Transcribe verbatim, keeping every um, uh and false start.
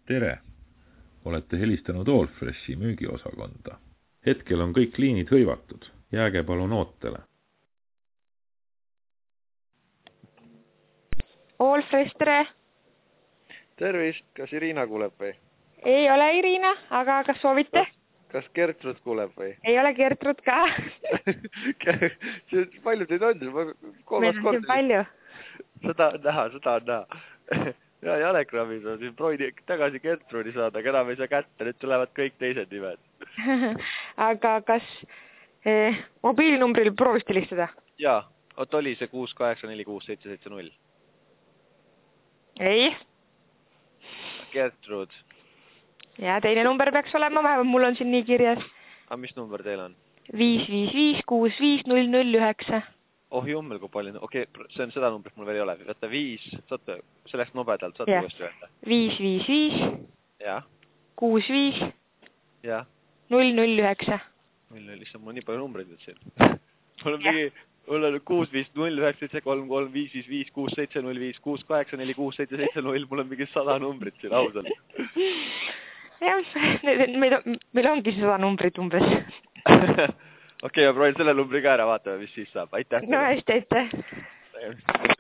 Tere! Olete helistanud Allfreshi müügiosakonda. Hetkel on kõik liinid hõivatud. Jääge palun ootele. Allfresh, tere! Tervist, kas Irina kuuleb või? Ei ole Irina, aga kas soovite? Kas, kas Gertrud kuuleb või? Ei ole Gertrud ka. Palju teid on? Meil on siin palju. Seda on näha, seda on näha. Ja Jalekraamis on siin proodi tagasi Gertrudi saada, keda me ei saa kätte, nüüd tulevad kõik teised nimed. Aga kas eh, mobiilinumbril proovisite listada? Jaa, oot oli see kuus kaheksa neli kuus seitse seitse null. Ei. Gertrud. Ja teine number peaks olema, vähemalt mul on siin nii kirjas. Aga mis number teil on? viis viis viis kuus viis null null üheksa. Oh jummel, kui palju. Okei, okay, see on seda numbrit mul veel ei ole. Võtta viis, saate sellest nobedalt, saate uuesti öelda. viis viis viis. Ja. kuus viis. Ja. null null üheksa. null null, issand, mul on nii palju numbreid nüüd siin. Mul on mingi, mul on kuus viis null üheksa seitse kolm kolm viis viis viis kuus seitse null viis kuus kaheksa neli kuus seitse seitse null. Mul on mingi sada numbrit siin ausalt. Jah, meil, meil ongi sada numbrit umbes. Okei, okay, ma proovin selle numbri ka ära vaatama, mis siis saab. Aitäh! No hästi, aitäh!